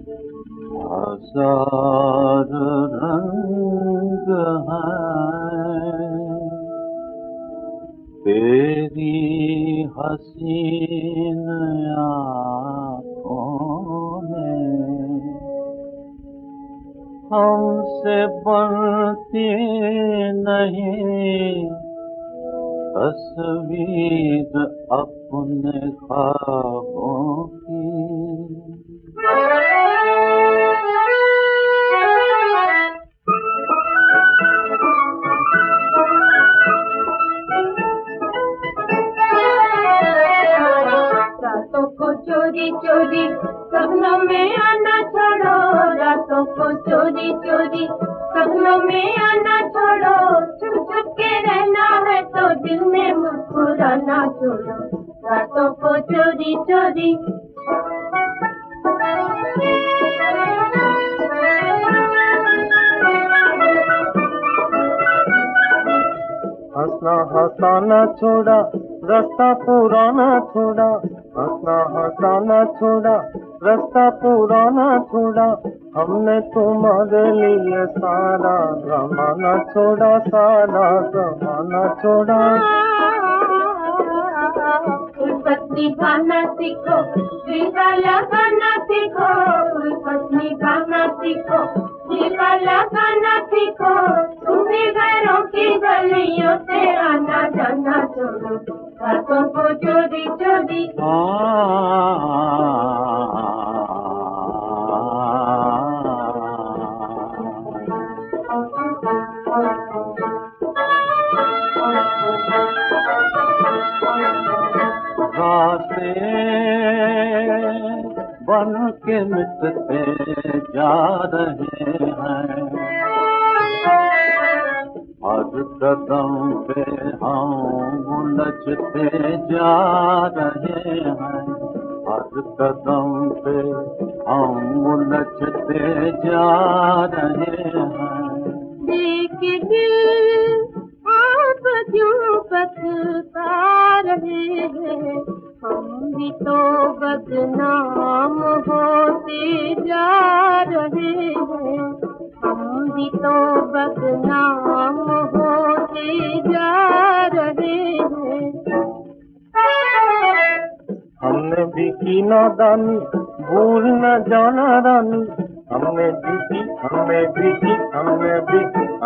हजार रंग हैं तेरी हसीन आँखों में, हमसे बनती नहीं तस्वीर अपने ख्वाबों की। रातों को चोरी चोरी सपनों में आना छोड़ो, रातों को चोरी चोरी सपनों में आना छोड़ो, छुप छुप के रहना है तो दिल में मुस्कुराना छोड़ो, रातों को चोरी चोरी। हंसना हंसाना छोड़ा, रास्ता पुराना छोड़ा, हंसना हंसाना छोड़ा, रास्ता पुराना छोड़ा, हमने तुम्हारे लिए सारा जमाना छोड़ा, सारा जमाना छोड़ा। पत्नी गाना सीखो, दिलवाला गाना सीखो, पत्नी गाना सीखो, दिलवाला गाना सीखो, तुम्हें घरों की गलियों से आना जाना छोड़ो, रातों को चोरी चोरी। रास्ते बन के मिटते जा रहे हैं, हर कदम पे हम उलझते जा रहे हैं, हर कदम पे हम उलझते जा रहे हैं। देख दिल आप क्यों बता रहे हैं, हम भी तो बदनाम होते जा रहे हैं, हम भी तो बदनाम होते जा रहे हैं। हमने भी की नादानी, भूल न जाना रानी, हमने भी की, हमने भी की, हमने भी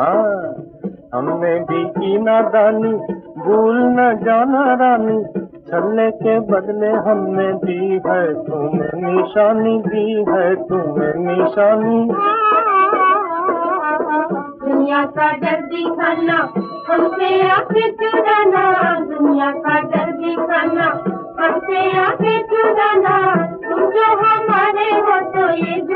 की नादानी, भूल न जाना रानी, छलने के बदले हमने दी है तुम्हें निशानी, दी है तुम्हें निशानी। दुनिया का डर दिखाना, हमसे आंखें चुराना, दुनिया का डर दिखाना, हमसे आंखें चुराना, तुम जो हमारे हो तो ये